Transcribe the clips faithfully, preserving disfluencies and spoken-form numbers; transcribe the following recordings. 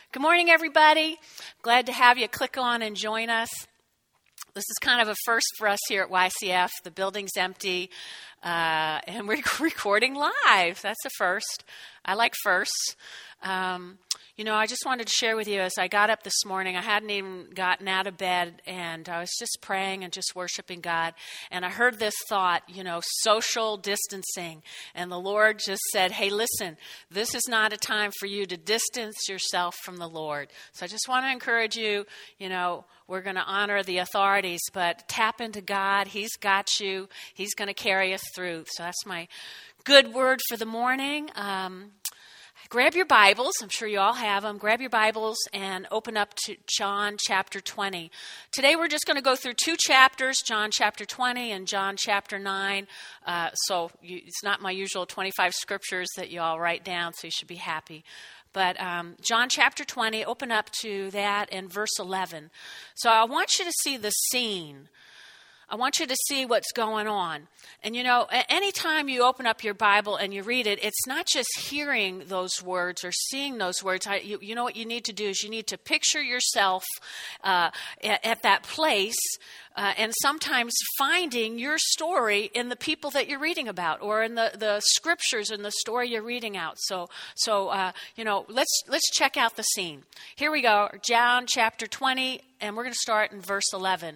Good morning, everybody. Glad to have you click on and join us. This is kind of a first for us here at Y C F. The building's empty, uh, and we're recording live. That's a first. I like firsts. Um, you know, I just wanted to share with you as I got up this morning, I hadn't even gotten out of bed, and I was just praying and just worshiping God. And I heard this thought, you know, social distancing. And the Lord just said, hey, listen, this is not a time for you to distance yourself from the Lord. So I just want to encourage you, you know, we're going to honor the authorities, but tap into God. He's got you. He's going to carry us through. So that's my good word for the morning. Um, grab your Bibles. I'm sure you all have them. Grab your Bibles and open up to John chapter twenty. Today we're just going to go through two chapters, John chapter twenty and John chapter nine. Uh, so you, it's not my usual twenty-five scriptures that you all write down, so you should be happy. But um, John chapter twenty, open up to that in verse eleven. So I want you to see the scene. I want you to see what's going on. And, you know, anytime you open up your Bible and you read it, it's not just hearing those words or seeing those words. I, you, you know what you need to do is you need to picture yourself uh, at, at that place uh, and sometimes finding your story in the people that you're reading about or in the, the scriptures in the story you're reading out. So, so uh, you know, let's let's check out the scene. Here we go, John chapter twenty, and we're going to start in verse eleven.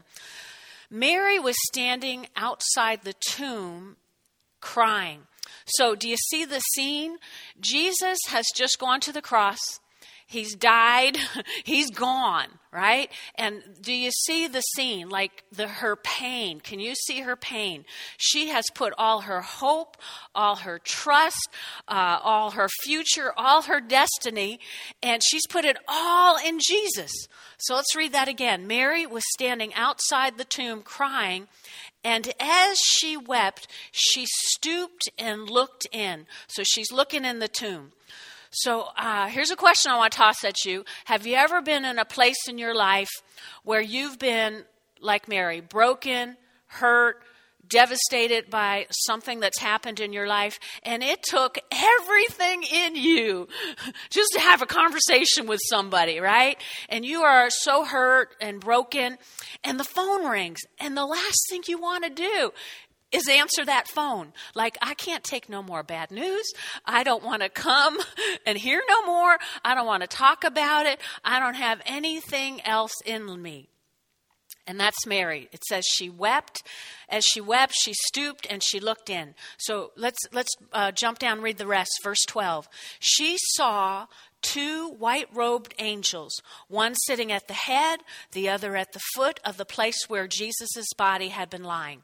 Mary was standing outside the tomb crying. So do you see the scene? Jesus has just gone to the cross. He's died. He's gone, right? And do you see the scene, like the her pain? Can you see her pain? She has put all her hope, all her trust, uh, all her future, all her destiny, and she's put it all in Jesus. So let's read that again. Mary was standing outside the tomb crying, and as she wept, she stooped and looked in. So she's looking in the tomb. So uh, here's a question I want to toss at you. Have you ever been in a place in your life where you've been, like Mary, broken, hurt, devastated by something that's happened in your life, and it took everything in you just to have a conversation with somebody, right? And you are so hurt and broken, and the phone rings, and the last thing you want to do is answer that phone. Like, I can't take no more bad news. I don't want to come and hear no more. I don't want to talk about it. I don't have anything else in me. And that's Mary. It says she wept. As she wept, she stooped and she looked in. So let's let's uh, jump down and read the rest. Verse twelve. She saw two white-robed angels, one sitting at the head, the other at the foot of the place where Jesus' body had been lying.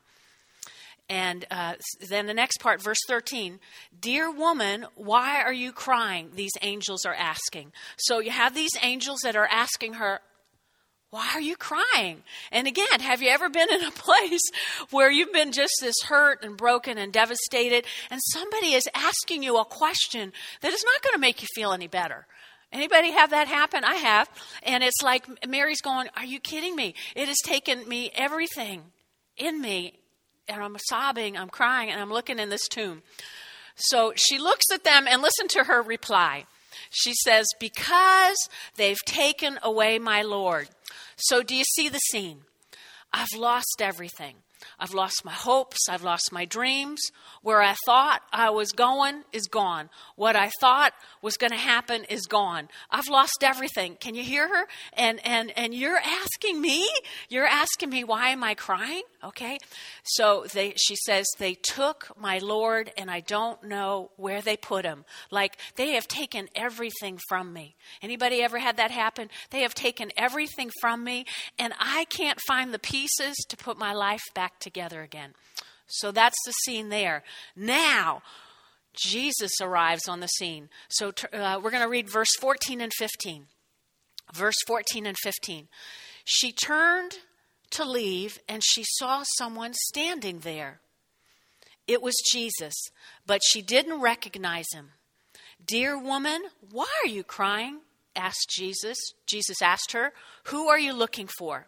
And uh, then the next part, verse thirteen, dear woman, why are you crying? These angels are asking. So you have these angels that are asking her, why are you crying? And again, have you ever been in a place where you've been just this hurt and broken and devastated, and somebody is asking you a question that is not going to make you feel any better? Anybody have that happen? I have. And it's like Mary's going, are you kidding me? It has taken me everything in me. And I'm sobbing, I'm crying, and I'm looking in this tomb. So she looks at them and listen to her reply. She says, because they've taken away my Lord. So do you see the scene? I've lost everything. I've lost my hopes. I've lost my dreams. Where I thought I was going is gone. What I thought was going to happen is gone. I've lost everything. Can you hear her? And and and you're asking me? You're asking me, why am I crying? Okay. So they, she says, they took my Lord and I don't know where they put him. Like, they have taken everything from me. Anybody ever had that happen? They have taken everything from me and I can't find the pieces to put my life back together again. So that's the scene there. Now, Jesus arrives on the scene. So uh, we're going to read verse fourteen and fifteen. Verse fourteen and fifteen. She turned to leave, and she saw someone standing there. It was Jesus, but she didn't recognize him. Dear woman, why are you crying? Asked Jesus. Jesus asked her, who are you looking for?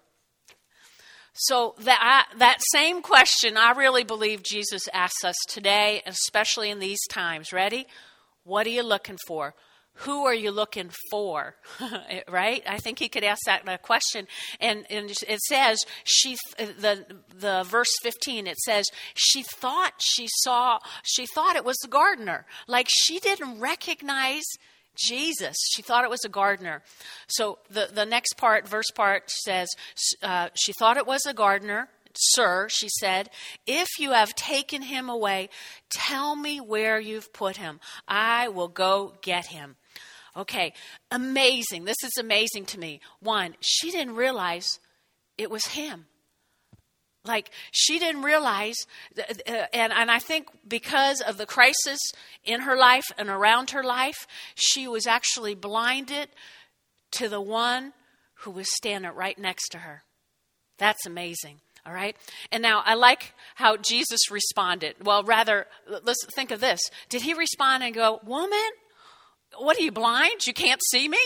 So that that same question, I really believe Jesus asks us today, especially in these times. Ready? What are you looking for? who are you looking for? Right? I think he could ask that uh, question. And, and it says, she, the, the verse fifteen, it says, she thought she saw, she thought it was the gardener. Like she didn't recognize Jesus. She thought it was a gardener. So the, the next part, verse part says, uh, she thought it was a gardener. Sir, she said, if you have taken him away, tell me where you've put him. I will go get him. Okay, amazing. This is amazing to me. One, she didn't realize it was him. Like, she didn't realize, uh, and, and I think because of the crisis in her life and around her life, she was actually blinded to the one who was standing right next to her. That's amazing. All right. And now I like how Jesus responded. Well, rather, let's think of this. Did he respond and go, woman, what are you, blind? You can't see me?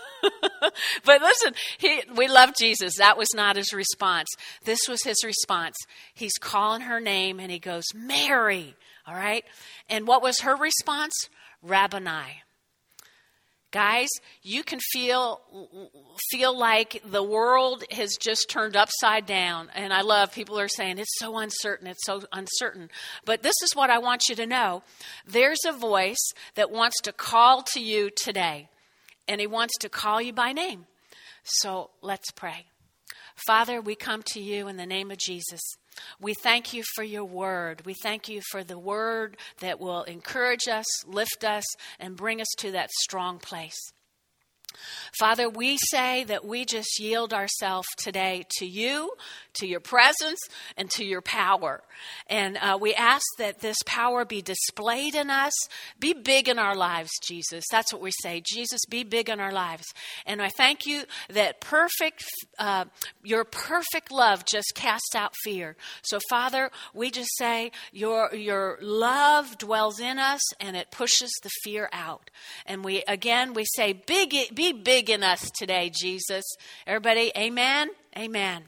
But listen, he, we love Jesus. That was not his response. This was his response. He's calling her name and he goes, Mary. All right. And what was her response? Rabboni. Guys, you can feel feel like the world has just turned upside down. And I love people are saying, it's so uncertain, it's so uncertain. But this is what I want you to know. There's a voice that wants to call to you today. And he wants to call you by name. So let's pray. Father, we come to you in the name of Jesus. We thank you for your word. We thank you for the word that will encourage us, lift us, and bring us to that strong place. Father, we say that we just yield ourselves today to you, to your presence, and to your power. And uh, we ask that this power be displayed in us. Be big in our lives, Jesus. That's what we say. Jesus, be big in our lives. And I thank you that perfect, uh, your perfect love just casts out fear. So, Father, we just say your your love dwells in us and it pushes the fear out. And we again we say, big, be big in us today, Jesus. Everybody, amen, amen.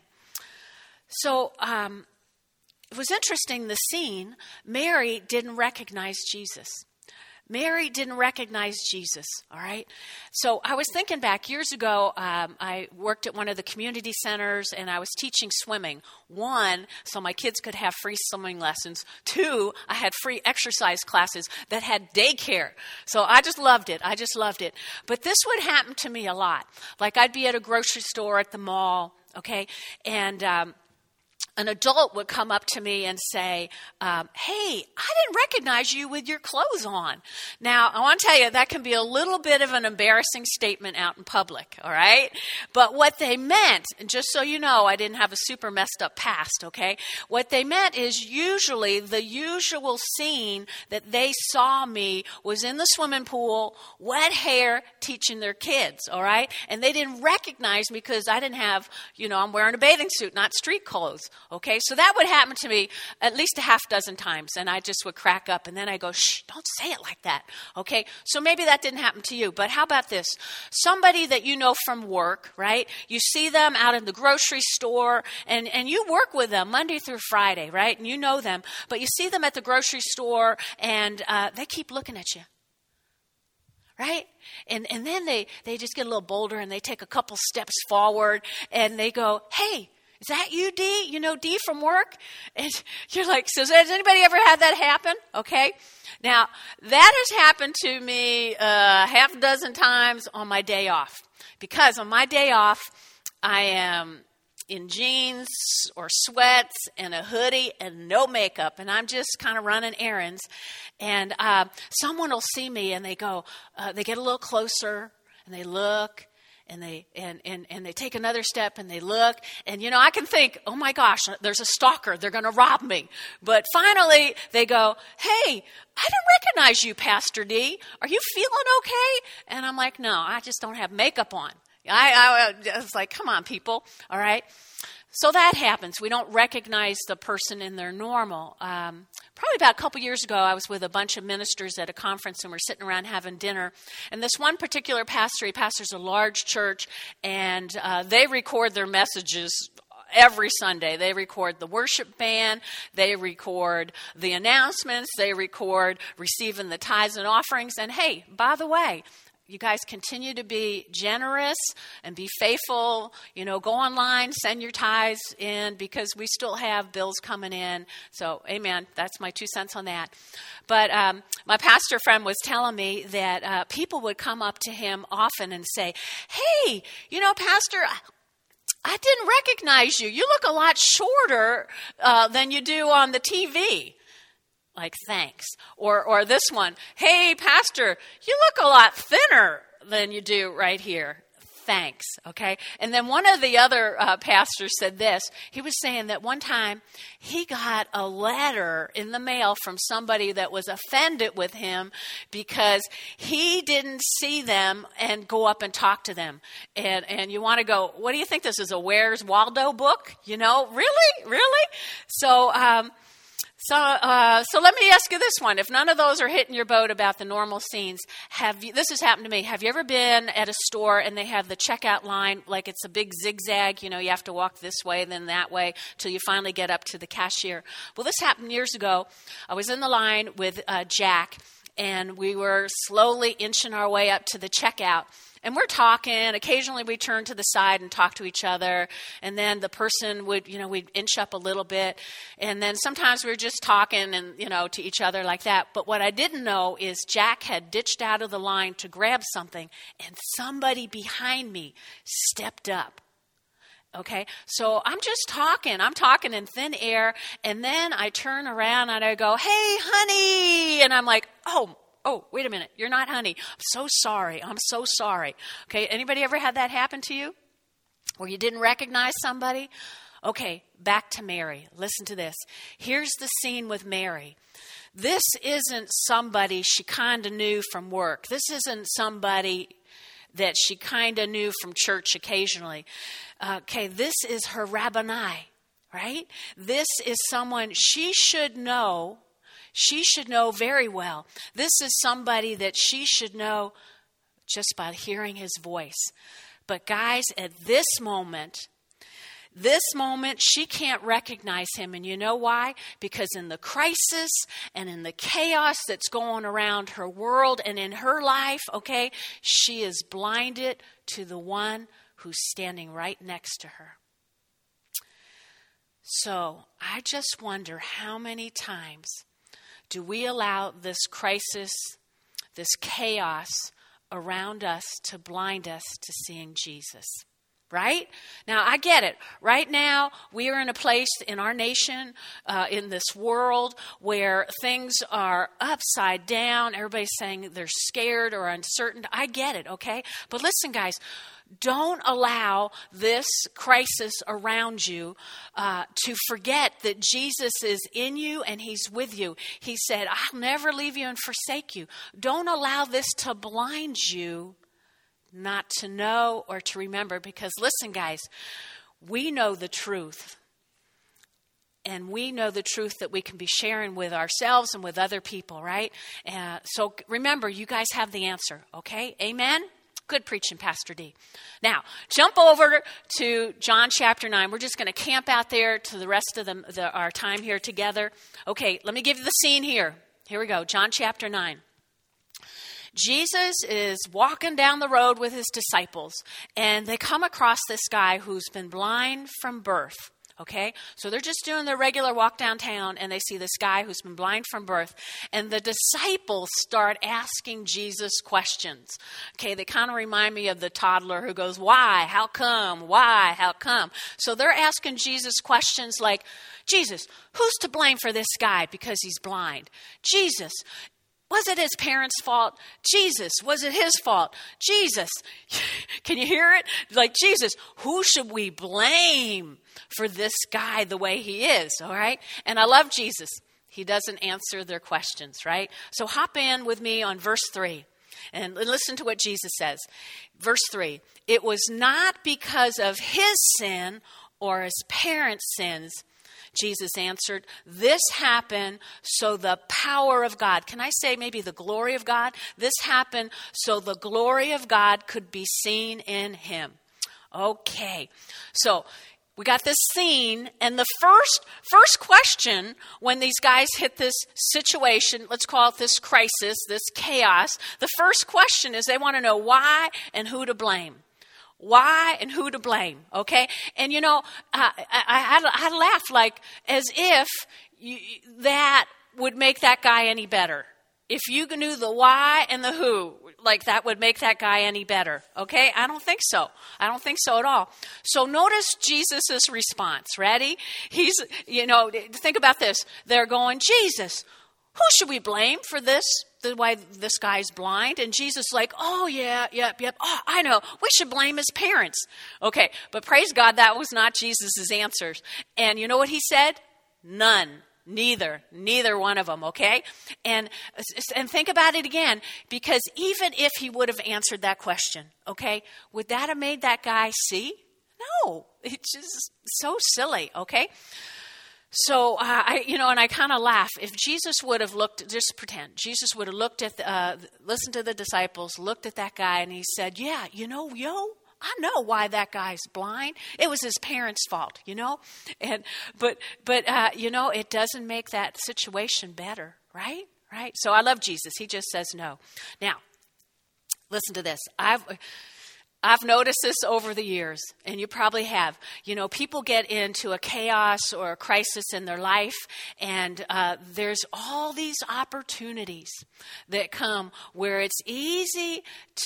So um, it was interesting, the scene. Mary didn't recognize Jesus. Mary didn't recognize Jesus, all right? So I was thinking back years ago, um, I worked at one of the community centers and I was teaching swimming. One, so my kids could have free swimming lessons. Two, I had free exercise classes that had daycare. So I just loved it. I just loved it. But this would happen to me a lot. Like I'd be at a grocery store at the mall, okay? And um, an adult would come up to me and say, um, hey, I didn't recognize you with your clothes on. Now, I want to tell you, that can be a little bit of an embarrassing statement out in public, all right? But what they meant, and just so you know, I didn't have a super messed up past, okay? What they meant is usually the usual scene that they saw me was in the swimming pool, wet hair, teaching their kids, all right? And they didn't recognize me because I didn't have, you know, I'm wearing a bathing suit, not street clothes. Okay, so that would happen to me at least a half dozen times, and I just would crack up, and then I go, shh, don't say it like that. Okay, so maybe that didn't happen to you, but how about this? Somebody that you know from work, right? You see them out in the grocery store, and, and you work with them Monday through Friday, right? And you know them, but you see them at the grocery store, and uh, they keep looking at you. Right? And and then they, they just get a little bolder, and they take a couple steps forward, and they go, hey, is that you, Dee? You know Dee from work? And you're like, so has anybody ever had that happen? Okay. Now, that has happened to me uh, half a dozen times on my day off. Because on my day off, I am in jeans or sweats and a hoodie and no makeup. And I'm just kind of running errands. And uh, someone will see me and they go, uh, they get a little closer and they look. And they and, and, and they take another step and they look. And, you know, I can think, oh, my gosh, there's a stalker. They're going to rob me. But finally, they go, hey, I didn't recognize you, Pastor D. Are you feeling okay? And I'm like, no, I just don't have makeup on. I, I, I was like, come on, people. All right. So that happens. We don't recognize the person in their normal. Um, probably about a couple years ago, I was with a bunch of ministers at a conference, and we're sitting around having dinner. And this one particular pastor, he pastors a large church, and uh, they record their messages every Sunday. They record the worship band. They record the announcements. They record receiving the tithes and offerings. And hey, by the way, you guys continue to be generous and be faithful. You know, go online, send your tithes in because we still have bills coming in. So, amen. That's my two cents on that. But um, my pastor friend was telling me that uh, people would come up to him often and say, hey, you know, Pastor, I didn't recognize you. You look a lot shorter uh, than you do on the T V. Like, thanks. Or or this one, hey, Pastor, you look a lot thinner than you do right here. Thanks, okay? And then one of the other uh, pastors said this. He was saying that one time he got a letter in the mail from somebody that was offended with him because he didn't see them and go up and talk to them. And and you want to go, what do you think this is, a Where's Waldo book? You know, really? Really? So, um So, uh, so let me ask you this one. If none of those are hitting your boat about the normal scenes, have you, this has happened to me. Have you ever been at a store and they have the checkout line, like it's a big zigzag, you know, you have to walk this way, then that way, till you finally get up to the cashier? Well, this happened years ago. I was in the line with uh, Jack, and we were slowly inching our way up to the checkout. And we're talking. Occasionally we turn to the side and talk to each other. And then the person would, you know, we'd inch up a little bit. And then sometimes we were just talking and, you know, to each other like that. But what I didn't know is Jack had ditched out of the line to grab something. And somebody behind me stepped up. Okay, so I'm just talking. I'm talking in thin air. And then I turn around and I go, hey, honey. And I'm like, oh, Oh, wait a minute. You're not honey. I'm so sorry. I'm so sorry. Okay. Anybody ever had that happen to you? Where you didn't recognize somebody? Okay. Back to Mary. Listen to this. Here's the scene with Mary. This isn't somebody she kind of knew from work. This isn't somebody that she kind of knew from church occasionally. Okay. This is her rabboni, right? This is someone she should know. She should know very well. This is somebody that she should know just by hearing his voice. But guys, at this moment, this moment, she can't recognize him. And you know why? Because in the crisis and in the chaos that's going around her world and in her life, okay, she is blinded to the one who's standing right next to her. So I just wonder how many times do we allow this crisis, this chaos around us to blind us to seeing Jesus? Right? Now, I get it. Right now, we are in a place in our nation, uh, in this world, where things are upside down. Everybody's saying they're scared or uncertain. I get it, okay? But listen, guys, don't allow this crisis around you uh, to forget that Jesus is in you and he's with you. He said, I'll never leave you and forsake you. Don't allow this to blind you not to know or to remember. Because listen, guys, we know the truth. And we know the truth that we can be sharing with ourselves and with other people, right? Uh, so remember, you guys have the answer, okay? Amen? Good preaching, Pastor D. Now, jump over to John chapter nine. We're just going to camp out there to the rest of the, the, our time here together. Okay, let me give you the scene here. Here we go, John chapter nine. Jesus is walking down the road with his disciples, and they come across this guy who's been blind from birth. Okay, so they're just doing their regular walk downtown, and they see this guy who's been blind from birth. And the disciples start asking Jesus questions. Okay, they kind of remind me of the toddler who goes, why? How come? Why? How come? So they're asking Jesus questions like, Jesus, who's to blame for this guy because he's blind? Jesus, was it his parents' fault? Jesus, was it his fault? Jesus, can you hear it? Like, Jesus, who should we blame for this guy the way he is, all right? And I love Jesus. He doesn't answer their questions, right? So hop in with me on verse three and listen to what Jesus says. Verse three, it was not because of his sin or his parents' sins, Jesus answered, this happened so the power of God, can I say maybe the glory of God? This happened so the glory of God could be seen in him. Okay, so we got this scene, and the first first question when these guys hit this situation, let's call it this crisis, this chaos, the first question is they want to know why and who to blame. Why and who to blame, okay? And, you know, I, I, I, I laugh like as if you, that would make that guy any better. If you knew the why and the who, like that would make that guy any better, okay? I don't think so. I don't think so at all. So notice Jesus' response. Ready? He's, you know, think about this. They're going, Jesus, who should we blame for this? The why this guy's blind? And Jesus like, oh, yeah, yep, yep. Oh, I know. We should blame his parents. Okay, but praise God, that was not Jesus' answers. And you know what he said? None. Neither, neither one of them, okay? And and think about it again, because even if he would have answered that question, okay, would that have made that guy see? No, it's just so silly, okay? So, uh, I, you know, and I kind of laugh. If Jesus would have looked, just pretend, Jesus would have looked at, the, uh, listened to the disciples, looked at that guy, and he said, yeah, you know, yo, I know why that guy's blind. It was his parents' fault, you know? And but but uh, you know, it doesn't make that situation better, right? Right? So I love Jesus. He just says no. Now, listen to this. I've I've noticed this over the years, and you probably have. You know, people get into a chaos or a crisis in their life, and uh, there's all these opportunities that come where it's easy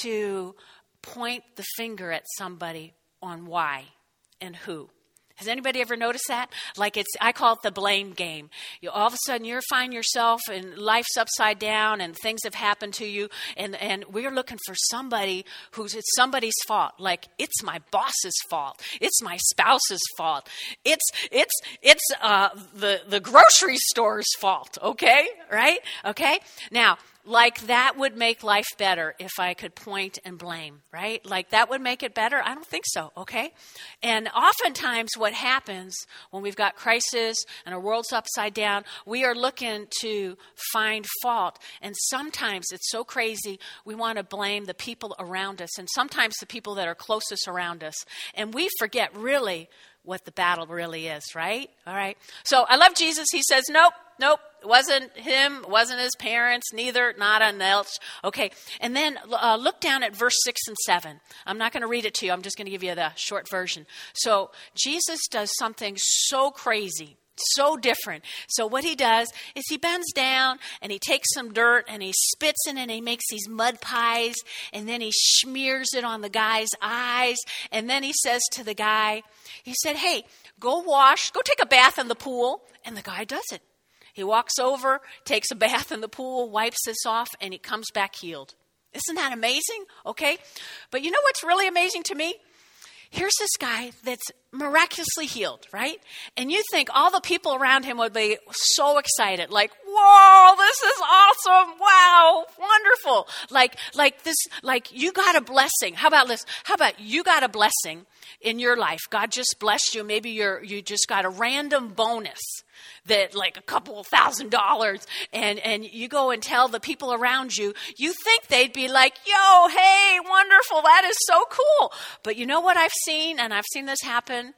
to point the finger at somebody on why and who. Has anybody ever noticed that? Like it's, I call it the blame game. You all of a sudden you find yourself and life's upside down and things have happened to you, and, and we're looking for somebody who's, it's somebody's fault. Like it's my boss's fault. It's my spouse's fault. It's, it's, it's, uh, the, the grocery store's fault. Okay. Right. Okay. Now, like that would make life better if I could point and blame, right? Like that would make it better? I don't think so, okay? And oftentimes what happens when we've got crisis and our world's upside down, we are looking to find fault. And sometimes it's so crazy, we want to blame the people around us and sometimes the people that are closest around us. And we forget really what the battle really is, right? All right. So I love Jesus. He says, nope, nope. It wasn't him, it wasn't his parents, neither, not an else. Okay, and then uh, look down at verse six and seven. I'm not going to read it to you. I'm just going to give you the short version. So Jesus does something so crazy, so different. So what he does is he bends down and he takes some dirt and he spits in it and he makes these mud pies and then he smears it on the guy's eyes. And then he says to the guy, he said, hey, go wash, go take a bath in the pool. And the guy does it. He walks over, takes a bath in the pool, wipes this off, and he comes back healed. Isn't that amazing? Okay. But you know what's really amazing to me? Here's this guy that's miraculously healed, right? And you think all the people around him would be so excited, like, whoa, this is awesome. Wow, wonderful. Like, like this, like you got a blessing. How about this? How about you got a blessing in your life? God just blessed you. Maybe you're, you just got a random bonus that like a couple of thousand dollars, and, and you go and tell the people around you, you think they'd be like, yo, hey, wonderful, that is so cool. But you know what I've seen, and I've seen this happen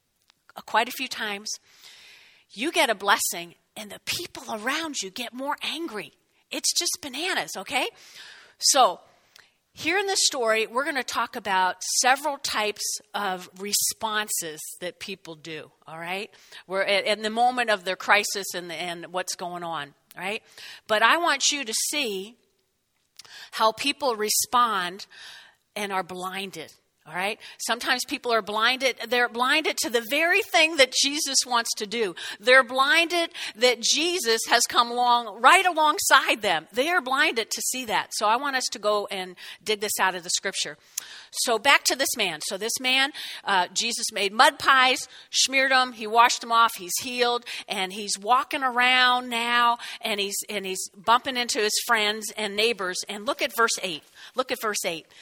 quite a few times, you get a blessing and the people around you get more angry. It's just bananas, okay? So here in this story, we're going to talk about several types of responses that people do, all right? We're at, in the moment of their crisis and, and what's going on, right? But I want you to see how people respond and are blinded. All right. Sometimes people are blinded. They're blinded to the very thing that Jesus wants to do. They're blinded that Jesus has come along right alongside them. They are blinded to see that. So I want us to go and dig this out of the scripture. So back to this man. So this man, uh, Jesus made mud pies, smeared them. He washed them off. He's healed, and he's walking around now, and he's and he's bumping into his friends and neighbors. And look at verse eight. Look at verse eight.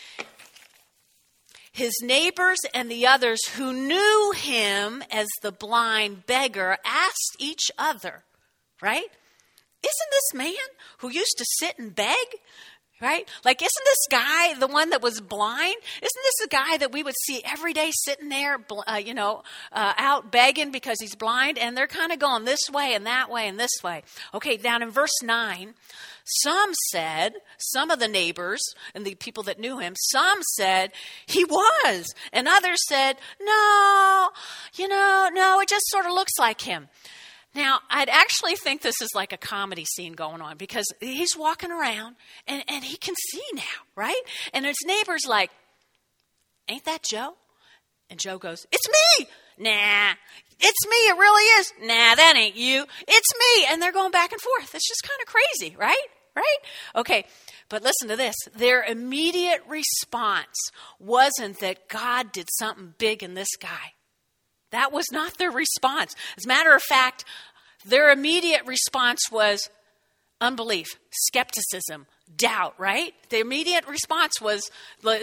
His neighbors and the others who knew him as the blind beggar asked each other, right? Isn't this man who used to sit and beg? Right? Like, isn't this guy the one that was blind? Isn't this the guy that we would see every day sitting there, uh, you know, uh, out begging because he's blind? And they're kind of going this way and that way and this way. Okay, down in verse nine, some said, some of the neighbors and the people that knew him, some said he was. And others said, no, you know, no, it just sort of looks like him. Now, I'd actually think this is like a comedy scene going on because he's walking around and, and he can see now, right? And his neighbor's like, ain't that Joe? And Joe goes, it's me. Nah, it's me. It really is. Nah, that ain't you. It's me. And they're going back and forth. It's just kind of crazy, right? Right? Okay, but listen to this. Their immediate response wasn't that God did something big in this guy. That was not their response. As a matter of fact, their immediate response was unbelief, skepticism, doubt, right? The immediate response was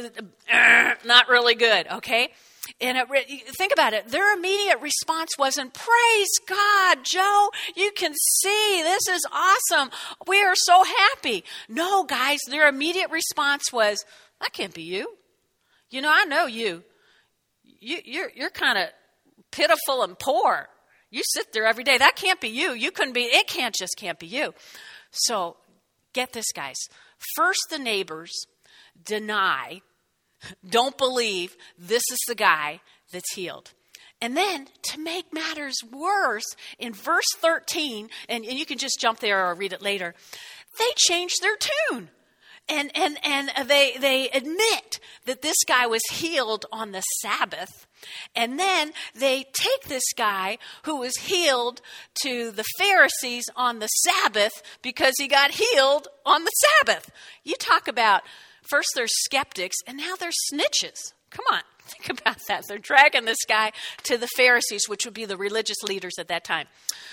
not really good, okay? And it, think about it. Their immediate response wasn't, praise God, Joe, you can see. This is awesome. We are so happy. No, guys, their immediate response was, that can't be you. You know, I know you. you you're you're kind of pitiful and poor. You sit there every day. That can't be you. You couldn't be, it can't just can't be you. So get this, guys. First, the neighbors deny, don't believe this is the guy that's healed. And then to make matters worse, in verse thirteen, and, and you can just jump there or read it later, they changed their tune. And and and they they admit that this guy was healed on the Sabbath. And then they take this guy who was healed to the Pharisees on the Sabbath because he got healed on the Sabbath. You talk about, first they're skeptics and now they're snitches. Come on, think about that. They're dragging this guy to the Pharisees, which would be the religious leaders at that time.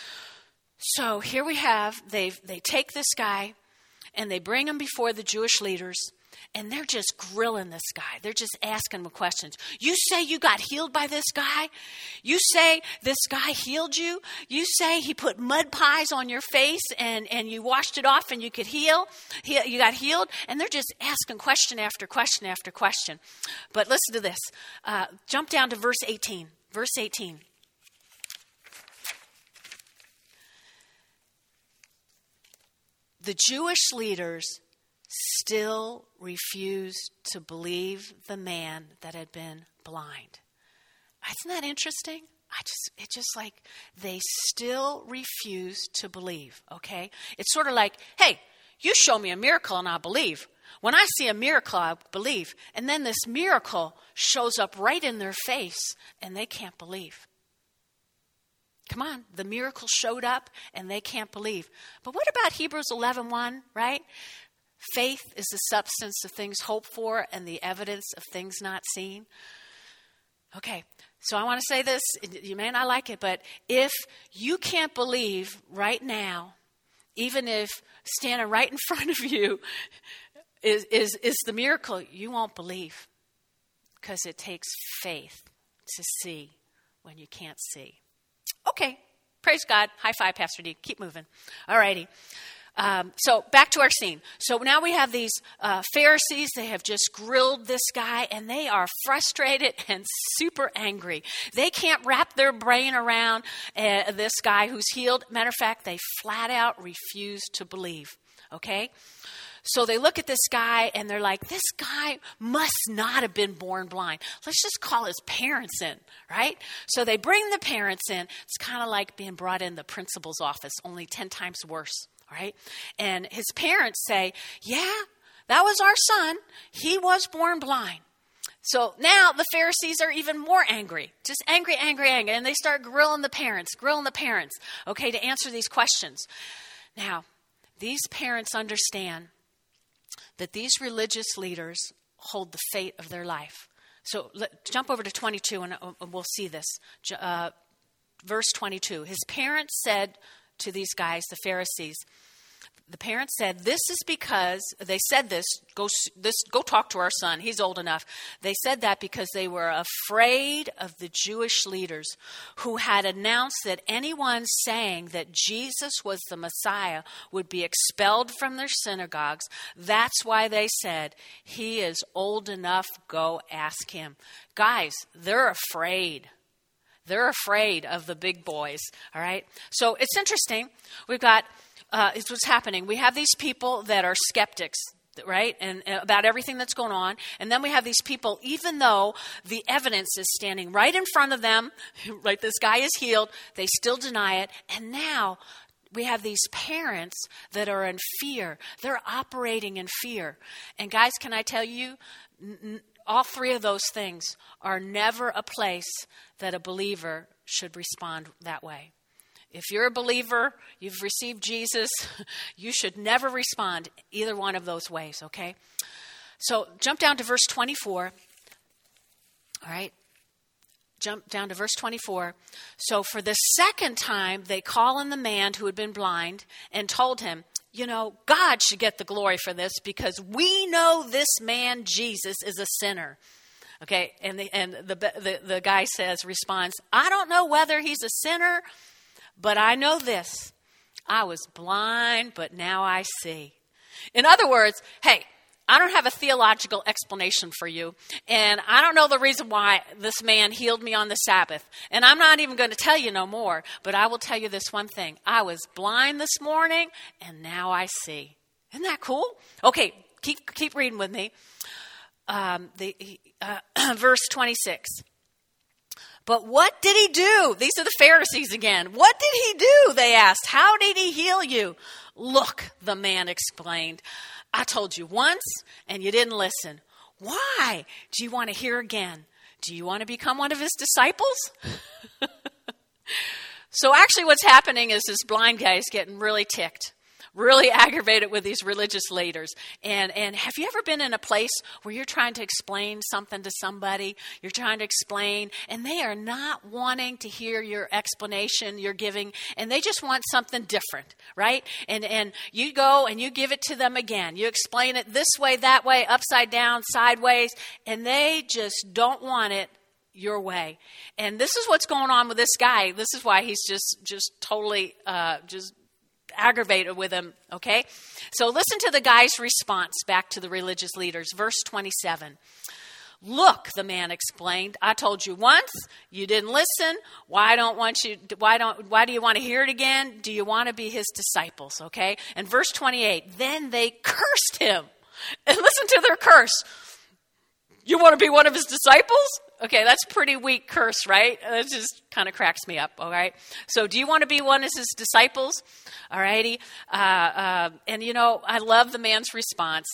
So here we have, they they take this guy, and they bring him before the Jewish leaders, and they're just grilling this guy. They're just asking him questions. You say you got healed by this guy? You say this guy healed you? You say he put mud pies on your face and, and you washed it off and you could heal? He, you got healed? And they're just asking question after question after question. But listen to this. Uh, jump down to verse eighteen. Verse eighteen. The Jewish leaders still refused to believe the man that had been blind. Isn't that interesting? I just, it's just like they still refuse to believe, okay? It's sort of like, hey, you show me a miracle and I'll believe. When I see a miracle, I believe. And then this miracle shows up right in their face and they can't believe. Come on, the miracle showed up and they can't believe. But what about Hebrews eleven one, right? Faith is the substance of things hoped for and the evidence of things not seen. Okay, so I want to say this. You may not like it, but if you can't believe right now, even if standing right in front of you is, is, is the miracle, you won't believe because it takes faith to see when you can't see. Okay, praise God. High five, Pastor D. Keep moving. All righty. Um, so back to our scene. So now we have these uh, Pharisees. They have just grilled this guy, and they are frustrated and super angry. They can't wrap their brain around uh, this guy who's healed. Matter of fact, they flat out refuse to believe. Okay? So they look at this guy and they're like, this guy must not have been born blind. Let's just call his parents in, right? So they bring the parents in. It's kind of like being brought in the principal's office, only ten times worse, right? And his parents say, yeah, that was our son. He was born blind. So now the Pharisees are even more angry, just angry, angry, angry. And they start grilling the parents, grilling the parents, okay, to answer these questions. Now, these parents understand that these religious leaders hold the fate of their life. So let, jump over to twenty-two and uh, we'll see this. Uh, verse twenty-two. His parents said to these guys, the Pharisees, The parents said, this is because, they said this, go, this, go talk to our son, he's old enough. They said that because they were afraid of the Jewish leaders who had announced that anyone saying that Jesus was the Messiah would be expelled from their synagogues. That's why they said, he is old enough, go ask him. Guys, they're afraid. They're afraid of the big boys, all right? So it's interesting. We've got... Uh, it's what's happening. We have these people that are skeptics, right, and, and about everything that's going on. And then we have these people, even though the evidence is standing right in front of them, right, this guy is healed, they still deny it. And now we have these parents that are in fear. They're operating in fear. And guys, can I tell you, n- n- all three of those things are never a place that a believer should respond that way. If you're a believer, you've received Jesus, you should never respond either one of those ways, okay? So jump down to verse twenty-four. All right? Jump down to verse twenty-four. So for the second time, they call in the man who had been blind and told him, you know, God should get the glory for this because we know this man, Jesus, is a sinner. Okay, and the, and the, the, the guy says, responds, I don't know whether he's a sinner, but I know this, I was blind, but now I see. In other words, hey, I don't have a theological explanation for you, and I don't know the reason why this man healed me on the Sabbath, and I'm not even going to tell you no more, but I will tell you this one thing. I was blind this morning, and now I see. Isn't that cool? Okay, keep keep reading with me. Um, the uh, verse twenty-six. But what did he do? These are the Pharisees again. What did he do? They asked. How did he heal you? Look, the man explained. I told you once and you didn't listen. Why? Do you want to hear again? Do you want to become one of his disciples? So actually what's happening is this blind guy is getting really ticked. Really aggravated with these religious leaders. And and have you ever been in a place where you're trying to explain something to somebody? You're trying to explain, and they are not wanting to hear your explanation you're giving, and they just want something different, right? And and you go and you give it to them again. You explain it this way, that way, upside down, sideways, and they just don't want it your way. And this is what's going on with this guy. This is why he's just just totally uh, just aggravated with him, okay? So listen to the guy's response back to the religious leaders. Verse twenty-seven. Look, the man explained, I told you once, you didn't listen. Why don't want you why don't why do you want to hear it again? Do you want to be his disciples, okay? And verse twenty-eight, then they cursed him. And listen to their curse. You want to be one of his disciples? Okay, that's pretty weak curse, right? That just kind of cracks me up, all right? So do you want to be one of his disciples? All righty. Uh, uh, and, you know, I love the man's response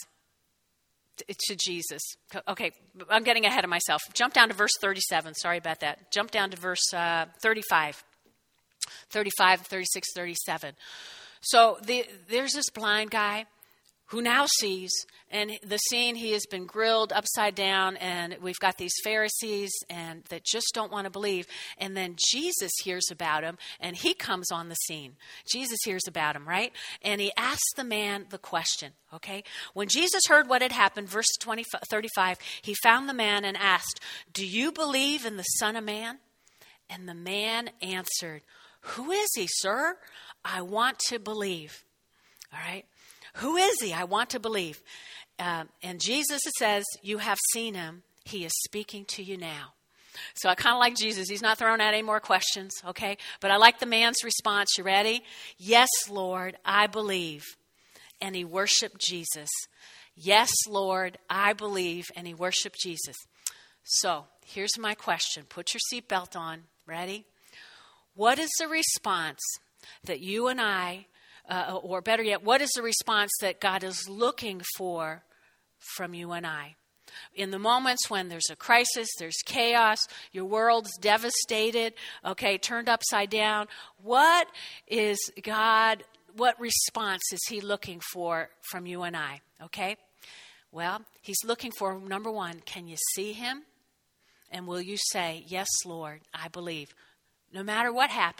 to, to Jesus. Okay, I'm getting ahead of myself. Jump down to verse thirty-seven. Sorry about that. Jump down to verse uh, thirty-five. thirty-five, thirty-six, thirty-seven. So the, there's this blind guy who now sees, and the scene, he has been grilled upside down, and we've got these Pharisees and that just don't want to believe. And then Jesus hears about him, and he comes on the scene. Jesus hears about him, right? And he asks the man the question, okay? When Jesus heard what had happened, verse twenty, thirty-five, he found the man and asked, do you believe in the Son of Man? And the man answered, who is he, sir? I want to believe. All right? Who is he? I want to believe. Um, and Jesus, it says, you have seen him. He is speaking to you now. So I kind of like Jesus. He's not throwing out any more questions, okay? But I like the man's response. You ready? Yes, Lord, I believe. And he worshiped Jesus. Yes, Lord, I believe. And he worshiped Jesus. So here's my question. Put your seatbelt on. Ready? What is the response that you and I Uh, or better yet, what is the response that God is looking for from you and I? In the moments when there's a crisis, there's chaos, your world's devastated, okay, turned upside down, what is God, what response is he looking for from you and I, okay? Well, he's looking for, number one, can you see him? And will you say, yes, Lord, I believe. No matter what happened,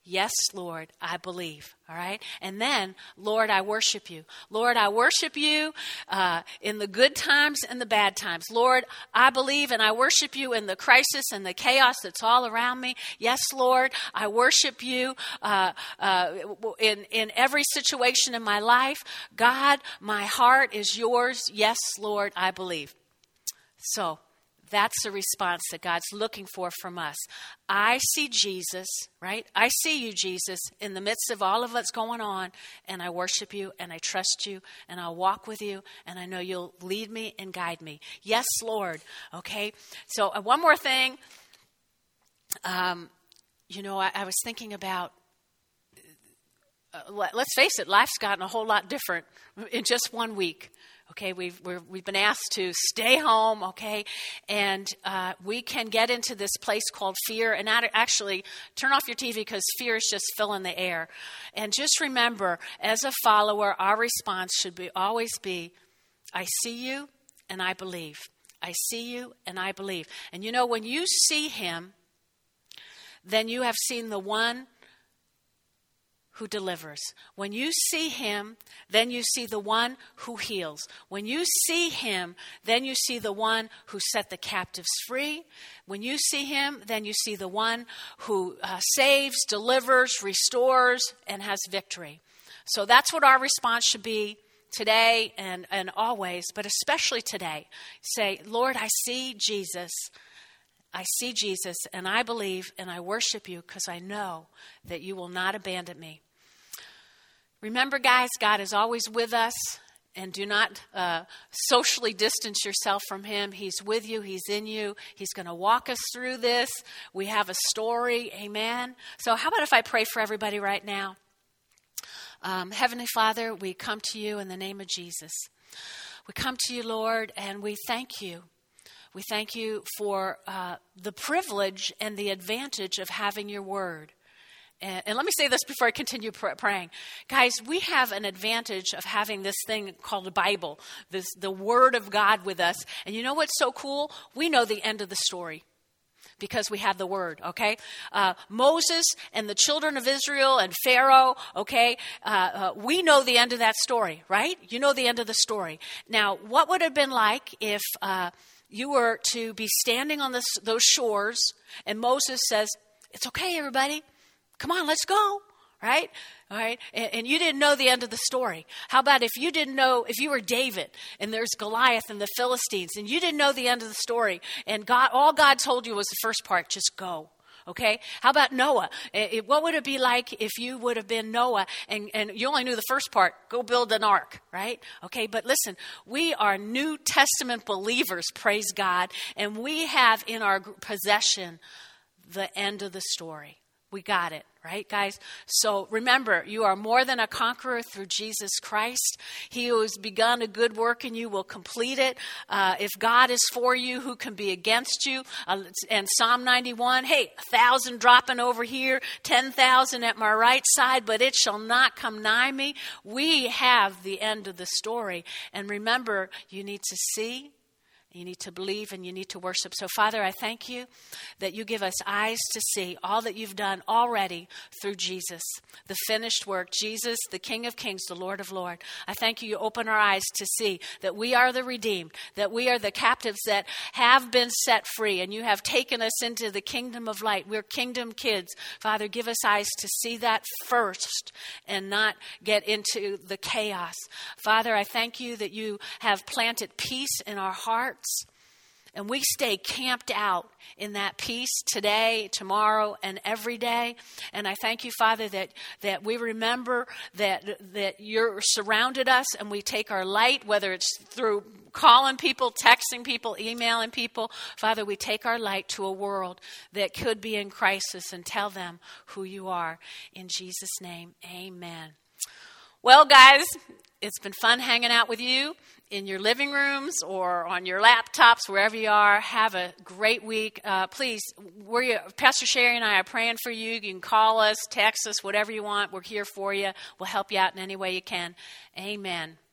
Yes, Lord, I believe. All right. And then, Lord, I worship you. Lord, I worship you uh, in the good times and the bad times. Lord, I believe and I worship you in the crisis and the chaos that's all around me. Yes, Lord, I worship you uh, uh, in, in every situation in my life. God, my heart is yours. Yes, Lord, I believe. So, that's the response that God's looking for from us. I see Jesus, right? I see you, Jesus, in the midst of all of what's going on, and I worship you, and I trust you, and I'll walk with you, and I know you'll lead me and guide me. Yes, Lord. Okay? So uh, one more thing. Um, you know, I, I was thinking about, uh, let, let's face it, life's gotten a whole lot different in just one week. Okay, we've we're, we've been asked to stay home, okay, and uh, we can get into this place called fear. And actually, turn off your T V because fear is just filling the air. And just remember, as a follower, our response should be always be, I see you and I believe. I see you and I believe. And you know, when you see him, then you have seen the one who delivers. When you see him, then you see the one who heals. When you see him, then you see the one who set the captives free. When you see him, then you see the one who uh, saves, delivers, restores, and has victory. So that's what our response should be today and, and always, but especially today. Say, Lord, I see Jesus. I see Jesus, and I believe, and I worship you because I know that you will not abandon me. Remember, guys, God is always with us, and do not uh, socially distance yourself from him. He's with you. He's in you. He's going to walk us through this. We have a story. Amen. So how about if I pray for everybody right now? Um, Heavenly Father, we come to you in the name of Jesus. We come to you, Lord, and we thank you. We thank you for uh, the privilege and the advantage of having your word. And, and let me say this before I continue pr- praying. Guys, we have an advantage of having this thing called the Bible, this, the word of God with us. And you know what's so cool? We know the end of the story because we have the word, okay? Uh, Moses and the children of Israel and Pharaoh, okay? Uh, uh, we know the end of that story, right? You know the end of the story. Now, what would it have been like if Uh, you were to be standing on this, those shores, and Moses says, it's okay, everybody. Come on, let's go, right? All right, and, and you didn't know the end of the story. How about if you didn't know, if you were David, and there's Goliath and the Philistines, and you didn't know the end of the story, and God, all God told you was the first part, just go. Okay, how about Noah? It, what would it be like if you would have been Noah and, and you only knew the first part, go build an ark, right? Okay, but listen, we are New Testament believers, praise God, and we have in our possession the end of the story. We got it, right, guys? So remember, you are more than a conqueror through Jesus Christ. He who has begun a good work in you will complete it. Uh, if God is for you, who can be against you? Uh, and Psalm ninety-one, hey, a thousand dropping over here, ten thousand at my right side, but it shall not come nigh me. We have the end of the story. And remember, you need to see, you need to believe, and you need to worship. So, Father, I thank you that you give us eyes to see all that you've done already through Jesus, the finished work, Jesus, the King of Kings, the Lord of Lords. I thank you, you open our eyes to see that we are the redeemed, that we are the captives that have been set free, and you have taken us into the kingdom of light. We're kingdom kids. Father, give us eyes to see that first and not get into the chaos. Father, I thank you that you have planted peace in our hearts. And we stay camped out in that peace today, tomorrow, and every day. And I thank you, Father, that, that we remember that, that you're surrounded us, and we take our light, whether it's through calling people, texting people, emailing people. Father, we take our light to a world that could be in crisis and tell them who you are. In Jesus' name, amen. Well, guys, it's been fun hanging out with you in your living rooms or on your laptops, wherever you are. Have a great week. Uh, please, we're you, Pastor Sherry and I are praying for you. You can call us, text us, whatever you want. We're here for you. We'll help you out in any way you can. Amen.